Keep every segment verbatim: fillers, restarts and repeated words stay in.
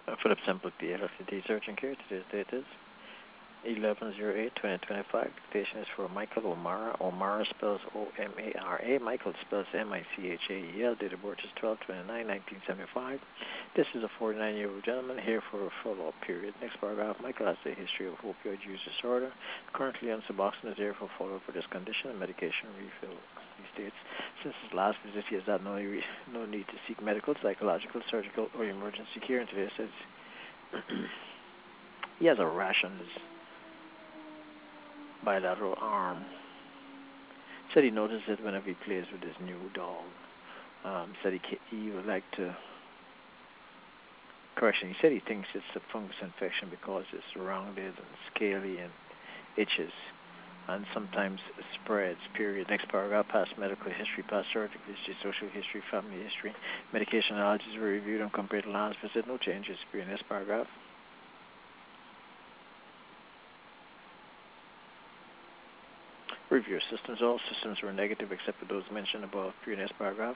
Philip Simple P L C D Search and Care. Today's date is eleven oh eight twenty twenty-five. Dictation is for Michael O'Mara. O'Mara spells O M A R A. Michael spells M I C H A E L. Date of birth is twelve twenty-nine nineteen seventy-five. This is a forty-nine-year-old gentleman here for a follow-up period. Next paragraph. Michael has a history of opioid use disorder. Currently on Suboxone, is here for follow-up for this condition and medication refill. He states, since his last visit, he has had no, no need to seek medical, psychological, surgical, or emergency care. And today says he has a rash on his bilateral arm. Said he noticed it whenever he plays with his new dog. Um, said he, he would like to, correction, he said he thinks it's a fungus infection because it's rounded and scaly and itches and sometimes spreads, period. Next paragraph, past medical history, past surgical history, social history, family history, medication allergies were reviewed and compared to last visit, no changes, period. Next paragraph. Review systems. All systems were negative except for those mentioned above. Period. Next paragraph.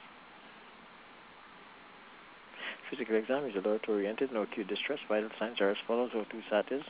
Physical exam is alert oriented, no acute distress. Vital signs are as follows: O two sat is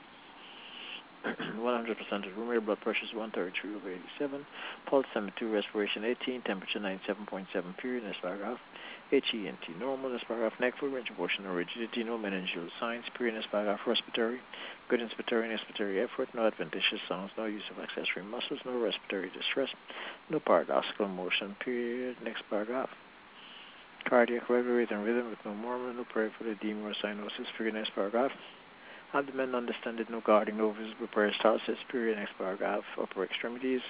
one hundred percent of room air, blood pressure is one thirty-three over eighty-seven, pulse seventy-two, respiration eighteen, temperature ninety-seven point seven. Period. Next paragraph. H E N T normal. Next paragraph. Neck fluid, range of motion or rigidity, no meningeal signs. Period. Next paragraph. Respiratory. Good inspiratory and expiratory effort, no adventitious sounds, no use of accessory muscles, no respiratory distress, no paradoxical motion. Period. Next paragraph. Cardiac regular rate and rhythm with no murmur, no peripheral edema or cyanosis. Period. Next paragraph. Abdomen undistended, no guarding, no visible peristalsis. Period. Next paragraph. Upper extremities.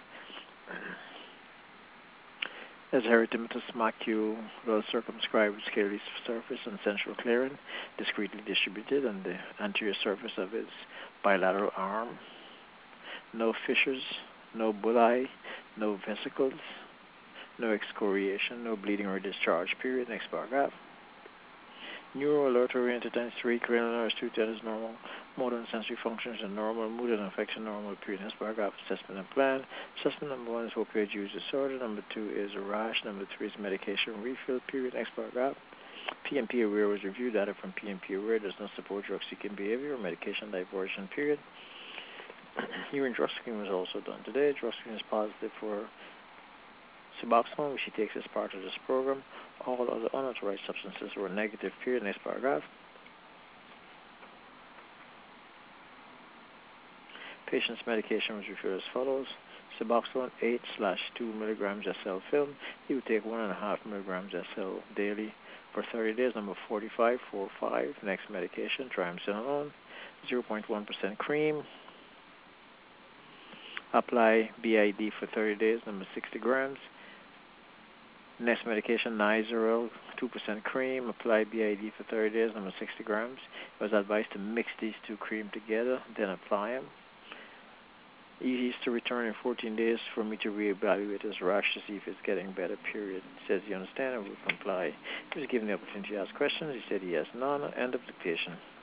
As erythematous macule, well circumscribed with scaly surface and central clearing, discretely distributed on the anterior surface of his bilateral arm. No fissures, no bullae, no vesicles, no excoriation, no bleeding or discharge. Period. Next paragraph. Neuro alert oriented times three, cranial nerves two ten is normal. Motor and sensory functions are normal. Mood and affection normal. Period. Next paragraph. Assessment and plan. Assessment number one is opioid use disorder. Number two is a rash. Number three is medication refill. Period. Next paragraph. P M P aware was reviewed. Data from P M P aware does not support drug seeking behavior or medication diversion. Period. Urine drug screen was also done today. Drug screen is positive for Suboxone, which he takes as part of this program. All other unauthorized substances were negative. Period. Next paragraph. Patient's medication was referred as follows: Suboxone eight slash two milligrams S L film. He would take one and a half milligrams S L daily for thirty days. Number forty-five forty-five. Next medication, triamcinolone, zero point one percent cream. Apply B I D for thirty days. Number sixty grams. Next medication, Nizerel, two percent cream. Apply B I D for thirty days. Number sixty grams. It was advised to mix these two cream together, then apply them. He is to return in fourteen days for me to reevaluate his rash to see if it's getting better, period. He says he understands and will comply. He was given the opportunity to ask questions. He said he has none. End of dictation.